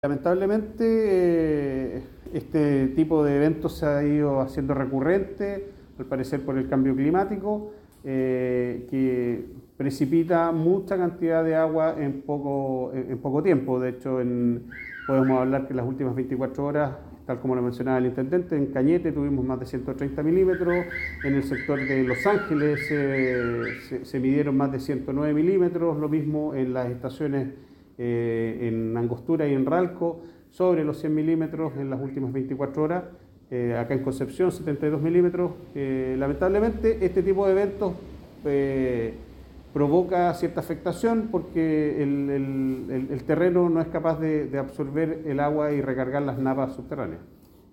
Lamentablemente, este tipo de eventos se ha ido haciendo recurrente, al parecer por el cambio climático, que precipita mucha cantidad de agua en poco tiempo. De hecho, podemos hablar que en las últimas 24 horas, tal como lo mencionaba el intendente, en Cañete tuvimos más de 130 milímetros, en el sector de Los Ángeles se midieron más de 109 milímetros, lo mismo en las estaciones en Angostura y en Ralco, sobre los 100 milímetros en las últimas 24 horas. Acá en Concepción, 72 milímetros. Lamentablemente, este tipo de eventos provoca cierta afectación porque el terreno no es capaz de absorber el agua y recargar las napas subterráneas.